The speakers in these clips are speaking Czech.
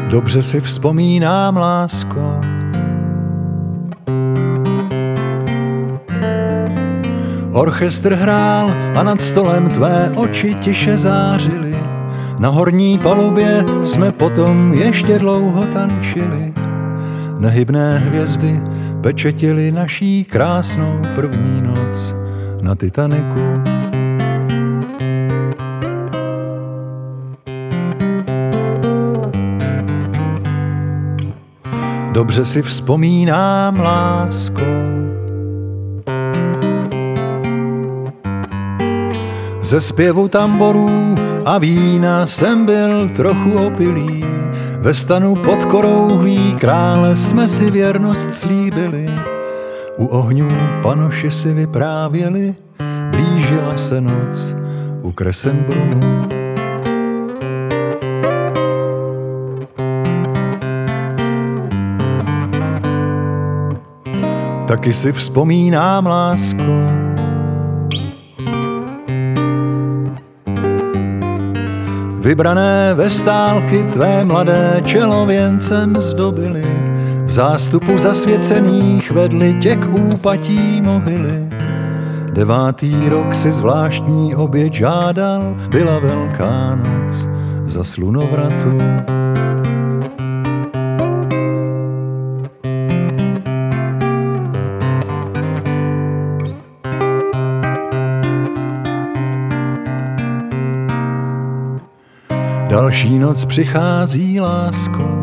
Dobře si vzpomínám, lásko, orchestr hrál a nad stolem tvé oči tiše zářily. Na horní palubě jsme potom ještě dlouho tančili. Nehybné hvězdy pečetily naší krásnou první noc na Titaniku. Dobře si vzpomínám, lásko, ze zpěvu tamborů a vína jsem byl trochu opilý. Ve stanu pod korouhlí krále jsme si věrnost slíbili. U ohňů panoši si vyprávěli, blížila se noc u Kresenbrunnu. Taky si vzpomínám, lásko, vybrané vestálky tvé mladé čelo věncem zdobily. V zástupu zasvěcených vedli tě k úpatí mohyly. 9. rok si zvláštní oběť žádal, byla Velká noc za slunovratu. Další noc přichází, lásko,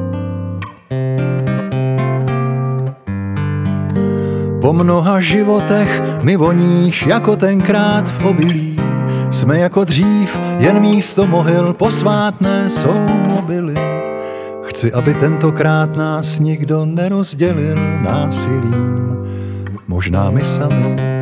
po mnoha životech mi voníš jako tenkrát v obilí. Jsme jako dřív, jen místo mohyl posvátné jsou mobily. Chci, aby tentokrát nás nikdo nerozdělil násilím, možná my sami.